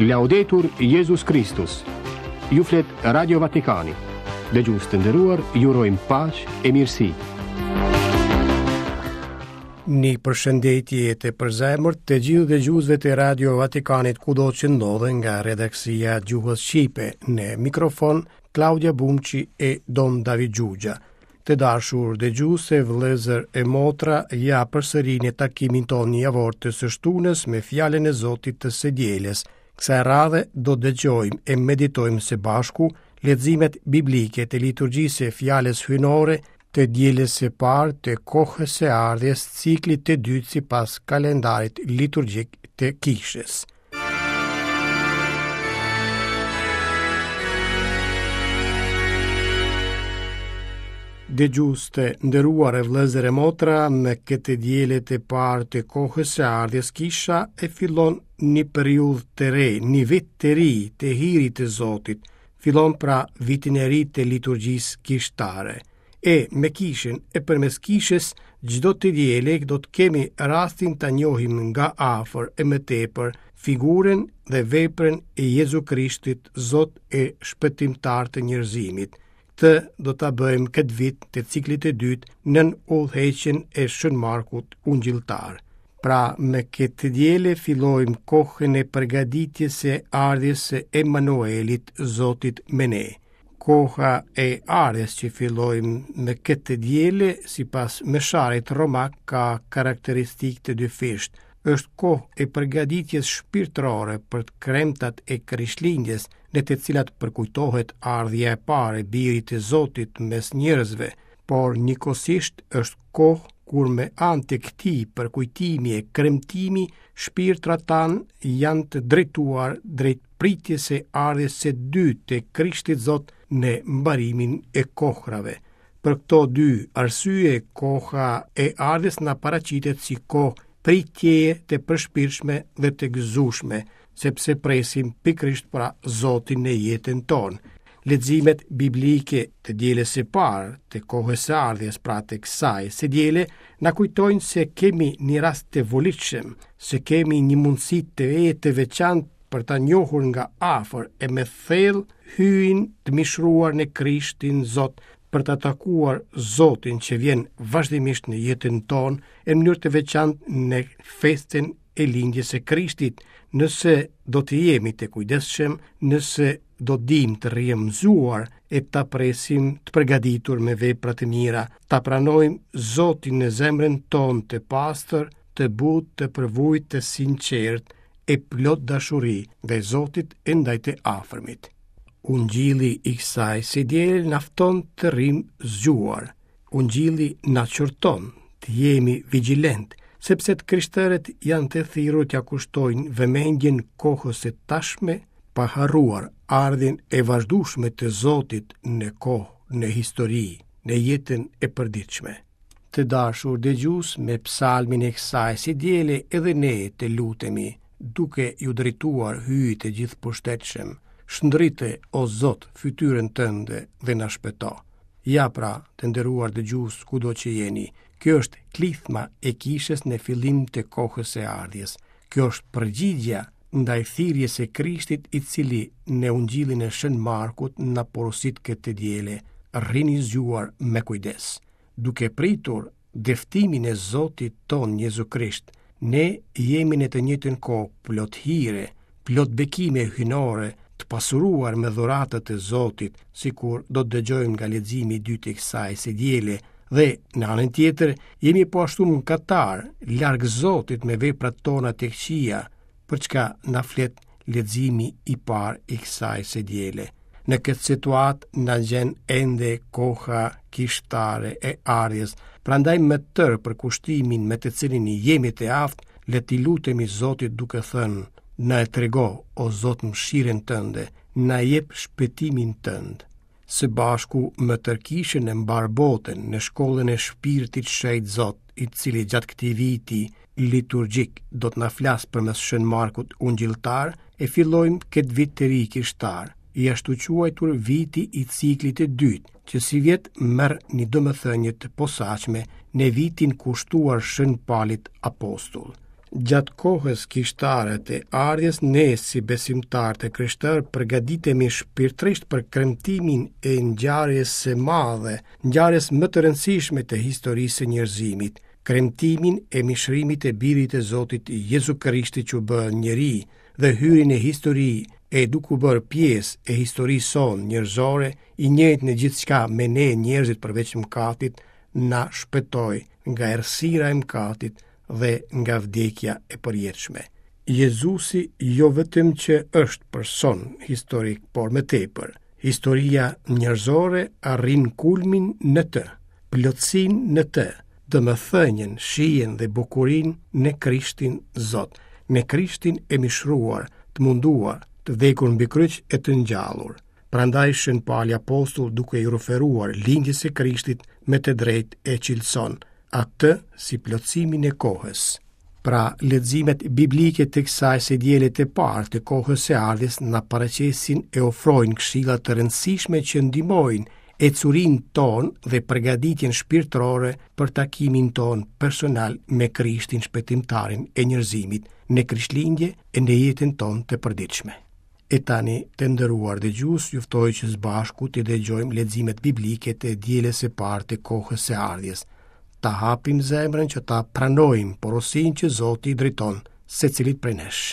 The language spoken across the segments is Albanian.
Laudetur Jesus Christus. Ju flet Radio Vatikani. Dëgjues të nderuar, ju urojmë paqë e mirësi. Një përshëndetje të përzemërt të gjithë dëgjuesve të Radio Vatikanit kudo që ndodhen nga redaksia Gjuhës Shqipe. Në mikrofon Claudia Bumqi e Don David Gjugja. Të dashur dëgjuese, vëllezër e motra, ja përsëri në takimin tonë javor të së shtunës me fjalën e Zotit të së dielës. Kësaj radhe do dëgjojmë e meditojmë së bashku leximet biblike të liturgjisë së fjalës hyjnore të dielës së parë të kohës së ardhjes, ciklit të dytë sipas kalendarit liturgjik të kishës. Dëgjues të nderuar e vëllezër e motra, me këtë dielë të parë të kohës së ardhjes, kisha e fillon një periudhë të re, një vit të ri të hirit të Zotit. Fillon pra vitin e ri të liturgjisë kishtare. E me kishën e përmes kishës, çdo të dielë do të kemi rastin ta njohim nga afër e më tepër figurën dhe veprën e Jezu Krishtit, Zot e shpëtimtar të njerëzimit. Të do ta bëjmë këtë vit të ciklit të dytë nën udhëheqjen e Shën Markut ungjilltar. Pra me këtë dielë fillojmë kohën e përgatitjes së ardhjes së Emanuelit, Zotit me ne. Koha e ardhjes që fillojmë me këtë dielë sipas mesharit romak ka karakteristikë të dyfishtë. Është kohë e përgatitjes shpirtërore për të kremtat e Krishtlindjes, në të cilat përkujtohet ardhja e parë e Birit të Zotit mes njerëzve, por njëkohësisht është kohë kur me anë të këtij përkujtimi e kremtimi, shpirtrat tanë janë të drejtuar drejt pritjes së ardhjes së dytë të Krishtit Zot në mbarimin e kohërave. Për këto dy arsye, koha e ardhjes na paraqitet si kohë pritjeje të përshpirshme dhe të gëzueshme, sepse presim pikërisht pra Zotin në jetën tonë. Leximet biblike të dielës së parë të kohës së ardhjes, pra të kësaj së diele, na kujtojnë se kemi një rast të volitshëm, se kemi një mundësi të veçantë për ta njohur nga afër e me thellë hyjin të mishruar në Krishtin Zot, për të takuar Zotin që vjen vazhdimisht në jetën tonë në mënyrë të veçantë në festën e lindjes së Krishtit. Nëse do të jemi të kujdesshëm, nëse do dim të rrjemzuar e ta presim të përgatitur me vepra të mira, ta pranojmë Zotin në zemrën tonë të pastër, të butë, të përvojtë, të sinqertë e plot dashuri ndaj Zotit e ndaj të afërmit. Ungjilli i kësaj së diele na fton të rrim zgjuar. Ungjilli na qorton të jemi vigjilent, sepse të krishterët janë të thirrur t'ia kushtojnë vëmendjen kohës së tashme, pa harruar ardhin e vazhdueshme të Zotit në kohë, në histori, në jetën e përditshme. Të dashur dëgjues, me psalmin e kësaj së diele edhe ne të lutemi, duke ju drejtuar hyjit të gjithëpushtetshëm. Shndrite, o Zot, fytyrën tënde dhe na shpëto. Ja pra, të nderuar dëgjues kudo që jeni, kjo është klithma e kishës në fillim të kohës së ardhjes. Kjo është përgjigja ndaj thirrjes së Krishtit, i cili në ungjillin e Shën Markut na porosit këtë diele: rrini zgjuar me kujdes. Duke pritur dëftimin e Zotit ton Jezu Krisht, ne jemi në të njëjtën kohë plot hire, plot bekime hyjnore, të pasuruar me dhuratat e Zotit, sikur do të dëgjojmë nga leximi i dytë i kësaj së diele, dhe në anën tjetër jemi po ashtu mëkatar, larg Zotit me veprat tona të këqija, për çka na flet leximi i parë i kësaj së diele. Në këtë situatë na gjen ende koha kishtare e ardhjes, prandaj me tërë për kushtimin me të cilin jemi të aftë, le t'i lutemi Zotit duke thënë: na e trego, o Zot, mëshirën tënde, na jep shpëtimin tënd. Së bashku me tërkishën e mbar botën në shkollën e shpirtit shejt Zot, i cili gjatë këtij viti liturgjik do të na flas përmes Shën Markut ungjilltar, e fillojmë këtë vit të ri kishtar, i ashtu quajtur viti i ciklit të dytë, që si vjet merr një domethënie të posaçme në vitin kushtuar Shën Palit apostull. Gjatë kohës kishtare të ardhjes, ne si besimtarë të krishterë përgatitemi shpirtërisht për kremtimin e ngjarjes së madhe, ngjarjes më të rëndësishme të historisë së njerëzimit, kremtimin e mishërimit e birit e Zotit Jezu Krishti që bë njeri dhe hyrjen e histori e duke bërë pjesë e historisë sonë njerëzore, i njëjtë në gjithçka me ne njerëzit përveç mëkatit, na shpëtoi nga errësira e mëkatit dhe nga vdekja e përjetshme. Jezusi jo vetëm që është person historik, por më tepër, historia njerëzore arrin kulmin në të, plotësinë në të, domethënien, shijen dhe bukurinë në Krishtin Zot, në Krishtin e mishruar, të munduar, të vdekur mbi kryq e të ngjallur. Prandaj Shën Pauli apostull, duke i referuar lindjes së Krishtit, me të drejtë e cilëson atë si plotësimin e kohës. Pra, leximet biblike të kësaj së diellit të parë të kohës së ardhjes na paraqesin e ofrojnë këshilla të rëndësishme që ndihmojnë ecurinë tonë dhe përgatitjen shpirtërore për takimin tonë personal me Krishtin shpëtimtarin e njerëzimit në Krishtlindje e në jetën tonë të përditshme. E tani, të nderuar dëgjues, ju ftoj që së bashku të dëgjojmë leximet biblike të dielës së parë të kohës së ardhjes. Ta hapim zemrën që ta pranojmë porosinë që Zoti i drejton secilit prej nesh.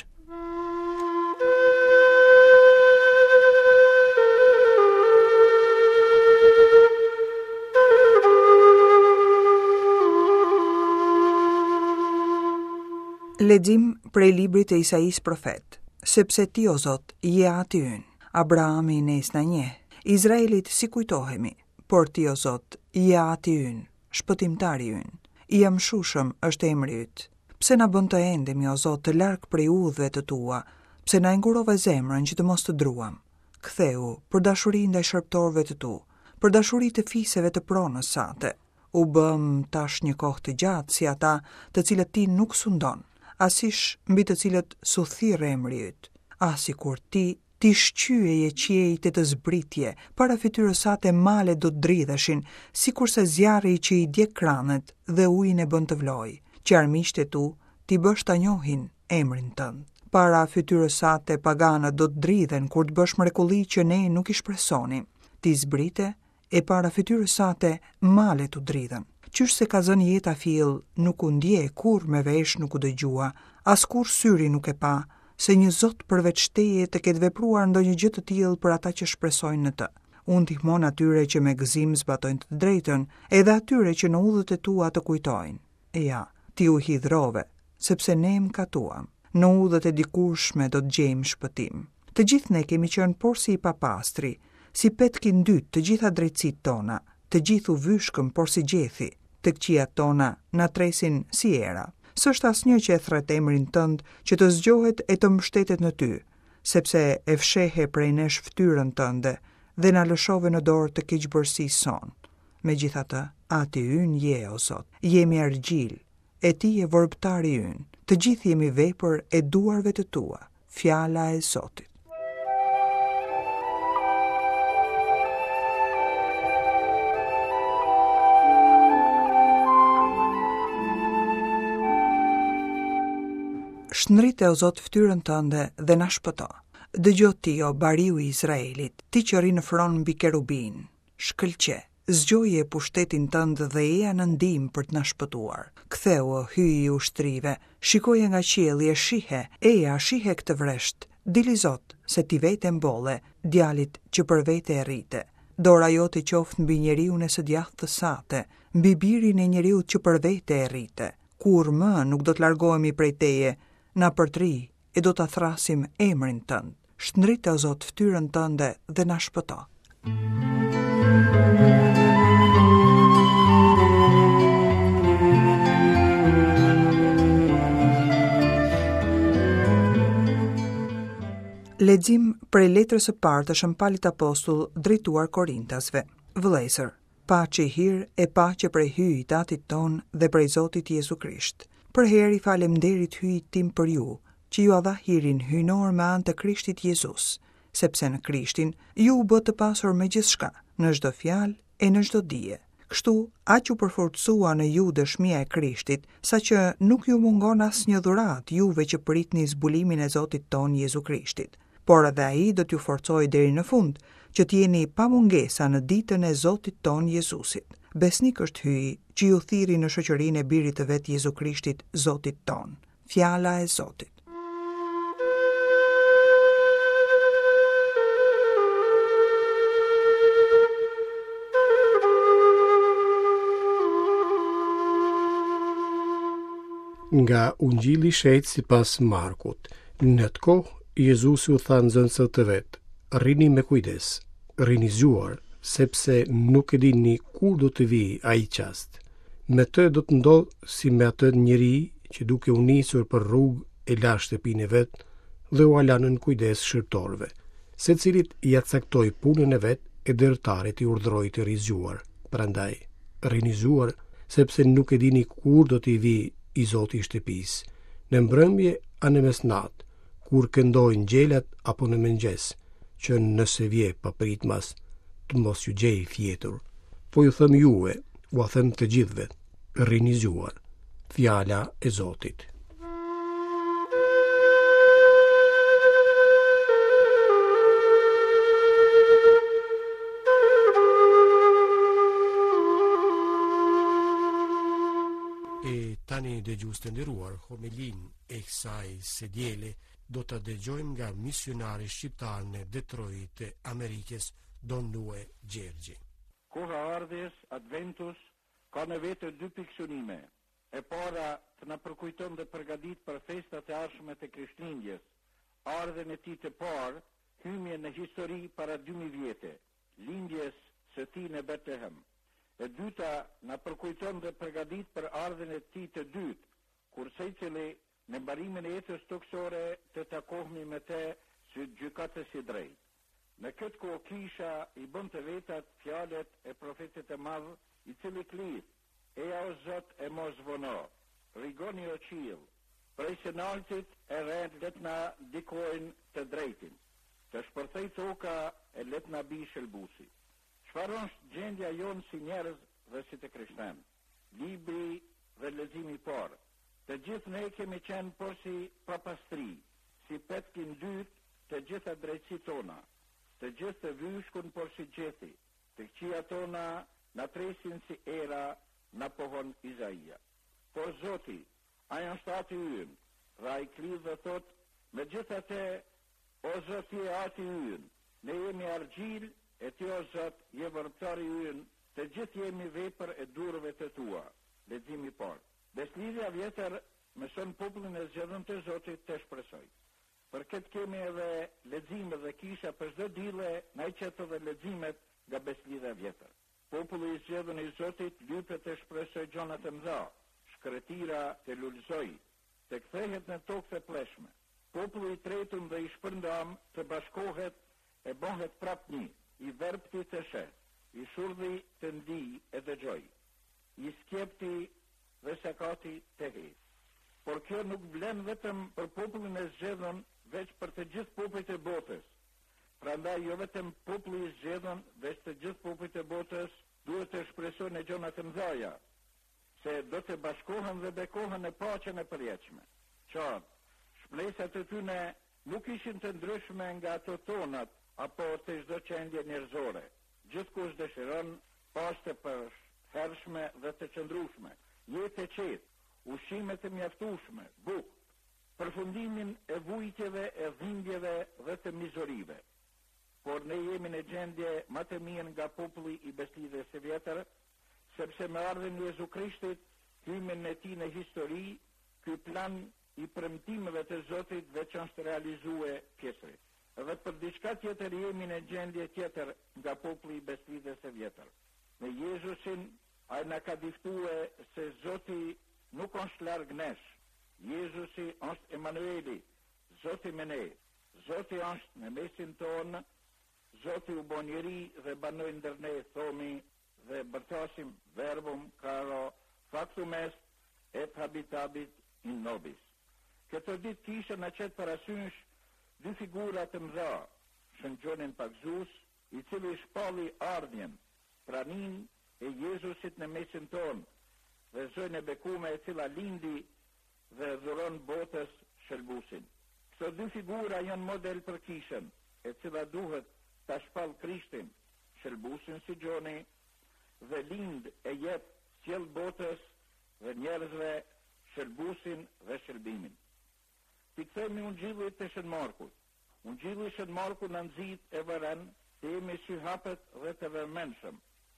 Lexim prej librit të Isais profet. Sepse ti, o Zot, je aty ynë, Abrahami nes na njeh, Izraelit si kujtohemi, por ti, o Zot, je aty ynë, shpëtimtari ynë, i amshushëm është emri yt. Pse na bën të endemi, o Zot, të larg prej udhëve të tua, pse na ngurove zemrën që të mos të druam. Ktheu për dashuri ndaj shërbëtorëve të tu, për dashuri të fisëve të pronës sate. U bëm tash një kohë të gjatë si ata të cilët ti nuk sundon, asish mbi të cilët su thirr emri yt, asikur ti shqyeje qiejt e të zbritje, para fytyrës sate male do të dridheshin, sikurse zjarri që i djeg kranet dhe ujin e bën të vlojë, që armiqtë e tu ti bësh ta njohin emrin tënd. Para fytyrës sate paganët do të dridhen kur të bësh mrekulli që ne nuk i shpresonim. Ti zbrite e para fytyrës sate male të dridhen. Qysh se ka zënë jeta fill, nuk u ndje, kur me vesh nuk u dëgjua, as kur syri nuk e pa, se një Zot përveç teje të ketë vepruar ndonjë gjë të tillë për ata që shpresojnë në të. Unë ndihmon atyre që me gëzim zbatojnë të drejtën, edhe atyre që në udhët e tua të kujtojnë. E ja, ti u hidhrove, sepse ne mkatuam. Në udhët e dikushme do të gjejmë shpëtim. Të gjithë ne kemi qenë porsi i papastri, si petkin dytë të gjitha drejtësitë tona, të gjithu vyshkëm por si gjethi, të këqijat tona na tresin si era. S'është asnjë që e thret emrin tënd që të zgjohet e të mbështetet në ty, sepse e fshehe prej nesh fytyrën tënde dhe na lëshove në dorë të keqbërësisë son. Megjithatë, ati ynë je, o Zot, jemi argjil, e ti je vorbtari ynë, të gjithë jemi vepër e duarve të tua, fjala e Zotit. Shëndrite, o Zot, fytyrën tënde dhe na shpëto. Dëgjo ti, o bariu i Izraelit, ti që rri në fron mbi kerubin. Shkëlqe, zgjoje pushtetin tënd dhe eja në ndihmë për të na shpëtuar. Ktheu, o hyj i ushtrive, shikoje nga qielli e shihe, eja shihe këtë vresht. Dili Zot, se ti vete mbolle, djalit që për vete e rrite. Dora jote qoftë mbi njeriun e së djathtë të sate, mbi birin e njeriut që për vete e rrite. Kur më nuk do të largohemi prej teje, na përtri e do të thrasim emrin tënd. Shëndrite, o Zot, fytyrën tënde dhe na shpëto. Lexim prej letrës së parë të Shën Paulit apostull drejtuar Korintasve. Vëllezër, paqe hir e paqe prej hyjit tatit ton dhe prej Zotit Jezu Krisht. Për herë i falemnderit hyjit tim për ju, që ju dha hirin hyjnor me anë të Krishtit Jezus, sepse në Krishtin ju u bë të pasur me gjithçka, në çdo fjalë e në çdo dije. Kështu, aq u përforcua në ju dëshmia e Krishtit, saqë nuk ju mungon asnjë dhuratë juve që pritni zbulimin e Zotit ton Jezu Krishtit. Por edhe ai do t'ju forcojë deri në fund, që t'jeni pa mungesa në ditën e Zotit ton Jezusit. Besnik është hyi që ju thirri në shoqërinë e birit të vet Jezu Krishtit, Zotit ton. Fjala e Zotit. Nga Ungjilli i Shejtë sipas Markut. Në atë kohë Jezusi u tha nxënësve të vet: "Rrini me kujdes, rrini zgjuar, sepse nuk e dini kur do të vijë ai çast. Me të do të ndodh si me atë njeri që duke u nisur për rrugë e la shtëpinë e vet dhe u ala nën kujdes shërbëtorëve, secilit ja caktoi punën e vet e dërtarit i urdhroi të rizgjuar. Prandaj, rrini zgjuar, sepse nuk e dini kur do t'i vijë i Zoti i shtëpisë, në mbrëmje a në mesnatë, kur këndojnë gjelat apo në mëngjes, që nëse vje papritmas, të mos ju gjej fjetur. Po ju them juve, u a them të gjithëve, rrini zgjuar. Fjala e Zotit. E tani dëgjues të nderuar, homilin e kësaj së diele do ta dëgjojmë nga misionari shqiptar në Detroit të Amerikës, Don Lue Gjergji. Koha ardhes, Adventus, ka në vetë dy pikësunime. E para të na përkujton dhe përgatit për festat e ardhshme të Krishtlindjes, ardhen e tij të parë, hymjen në histori para 2000 vjete, lindjes së tij në Betlehem. E dyta na përkujton dhe përgatit për ardhen e tij të dytë, kur secili në mbarimin e jetës toksore të takohemi me të si gjykatës i drejtë. Në këtë kohë kisha i bën të vetat fjalët e profetit e madh, i cili klit: "Eja o Zot e mos vono, rigoni o qiell, prej së naltit e rend let na dikojnë të drejtin, të shpërthej toka e let na bi shëlbusi." Çfarë është gjendja jonë si njerëz dhe si të krishterë? Libri dhe leximi i parë. Të gjithë ne kemi qenë por si papastri, si petkin dytë të gjitha drejtësit tona, të gjithë të vyshkun por si gjeti, të këqia tona na presin si era na pohon Izaia. Por Zoti, ai është ati ynë, dhe ai klidh dhe thot: "Me gjithate, o Zoti e ati ynë, ne jemi argjil, e ti o Zot je vërtari ynë, të gjithë jemi vepër e durëve të tua." Leximi parë. Beslidhja vjetër mëson popullin e zgjedhur të Zotit të shpresoj. Për këtë kemi edhe lexime dhe kisha për çdo dille, na i qeto dhe leximet nga beslidhja vjetër. Populli i zgjedhur i Zotit lypet të shpresoj gjona të mëdha, shkretira të lulëzoj, të kthehet në tokë të pleshme. Populli i tretëm dhe i shpërndam të bashkohet e bëhet prap një, i verbti të sheh, i shurdhi të ndi e dëgjoj, i skjepti dhe sakati të hej. Por kjo nuk vlen vetëm për popullin e zgjedhur, veç për të gjithë popujt e botës. Prandaj jo vetëm populli i zgjedhur, veç të gjithë popujt e botës duhet të shpresojnë e gjona të mëdha, se do të bashkohen dhe bekohen në paqen e përjetshme. Qartë, shpresat e tyre nuk ishin të ndryshme nga ato tonat apo të çdo qendje njerëzore. Gjithkush dëshiron paqe të përhershme dhe të qëndrueshme, jetë e qetë, ushqime të mjaftueshme, bukë, përfundimin e vujtjeve, e dhimbjeve dhe të mizorive. Por ne jemi në gjendje më të mirë nga populli i beslidhjes së vjetër, sepse me ardhen e Jezu Krishtit, hymjen e tij në histori, ky plan i premtimeve të Zotit veç është realizue pjesëri. Edhe për diçka tjetër jemi në gjendje tjetër nga populli i beslidhjes së vjetër. Me Jezusin ai na ka diftue se Zoti nuk është larg nesh. Jezusi është Emanueli, Zoti me ne. Zoti është në mesin tonë, Zoti u bën njeri dhe banoi ndër ne, thomi dhe bërtasim verbum caro factum est et habitabit in nobis. Këtë ditë kisha na qetë parasysh dy figura të mëdha, Shën Gjonin Pagzus, i cili shpalli ardhjen, pranin e Jezusit në mesin tonë dhe zojnë e bekume e cila lindi dhe dhuron botës shëlbusin. Këto dy figura janë model për kishën, e cila duhet ta shpall Krishtin, shëlbusin si Gjoni, dhe lind e jep sjell botës dhe njerëzve shëlbusin dhe shëlbimin. Ti kthehemi ungjillit të Shën Markut. Ungjilli i Shën Markut na nxit e vëren të jemi syhapët dhe të vëmendshëm.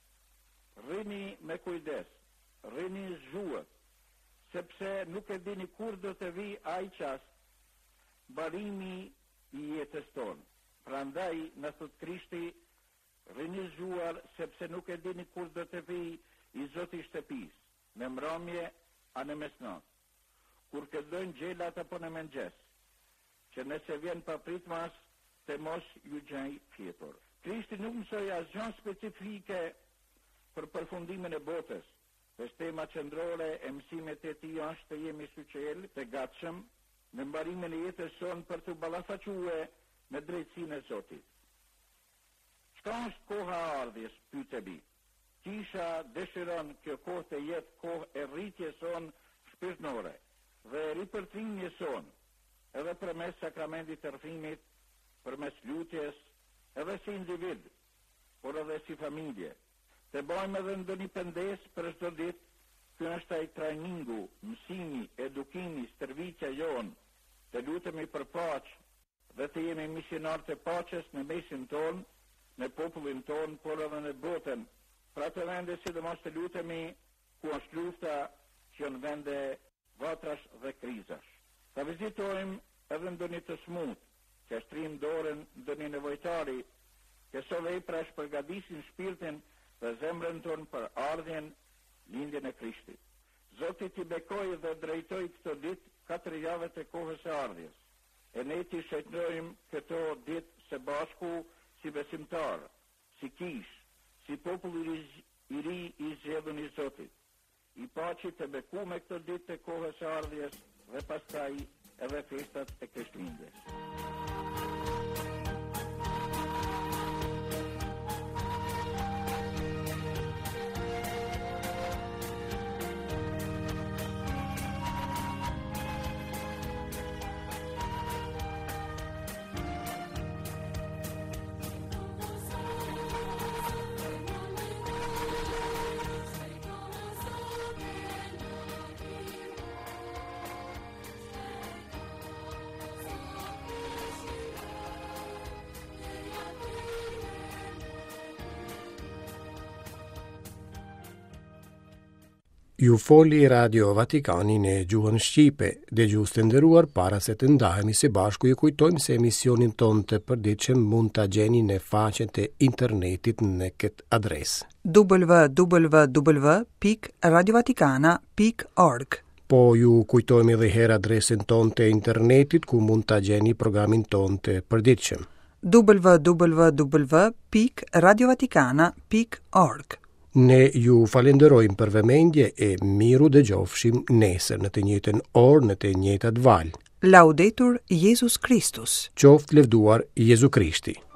Rrini me kujdes, rrini zhuët, sepse nuk e dini kur do të vi ai çast, mbarimi i jetës tonë. Prandaj na thot Krishti, rini zhuar, sepse nuk e dini kur do të vi i Zoti i shtëpisë, në mbrëmje a në mesnatë, kur këdojnë gjelat apo në mëngjes, që nëse vjen papritmas, të mos ju gjej fjetur. Krishti nuk mësoi asgjë specifike për përfundimin e botës. Veç tema qendrore e mësimit e tij është të jemi suqel, të gatshëm në mbarimin e jetës sonë për të ballafaquar në drejtsinë e Zotit. Çka është koha e ardhjes, pyet e bi. Kisha dëshiron kjo kohë të jetë kohë e rritjes sonë shpirtërore dhe ripërtrimjes sonë, edhe përmes sakramentit të rrëfimit, përmes lutjes, edhe si individ, por edhe si familje. Të bëjmë edhe ndonjë pendes për çdo ditë. Ky është ai trajningu, mësimi, edukimi, stërvitja jonë. Të lutemi për paqë dhe të jemi misionar të paqes në mesin tonë, në popullin tonë, por edhe në botën. Pra të vende sidomos të lutemi ku është lufta, që janë vende vatrash dhe krizash. Ta vizitojmë edhe ndonjë të smut, që shtrim dorën ndonjë nevojtari, që so vepra shpërgatisin shpirtin dhe zemrën tonë për ardhjen, lindjen e Krishtit. Zoti t'i bekoj dhe drejtoj këto ditë 4 javë të kohës së ardhjes. E ne t'i shënojmë këto ditë së bashku si besimtar, si kish, si popull i ri i zgjedhur i Zotit. I paqi të beku me këto ditë të kohës së ardhjes dhe pastaj edhe festat e Krishtlindjes. Ju foli Radio Vatikani në gjuhën Shqipe, dëgjues të nderuar, para se të ndahemi së bashku ju kujtojmë se emisionin tonë të përditshëm mund ta gjeni në faqen e internetit në këtë adresë: www.radiovaticana.org. Po ju kujtojmë edhe herë adresën tonë të internetit ku mund ta gjeni programin tonë të përditshëm: www.radiovaticana.org. Ne ju falenderojmë për vëmendje e miru dëgjofshim nesër në të njëjtën orë në të njëjtat valë. Laudetur Jesus Christus. Qoftë lëvduar Jezu Krishti.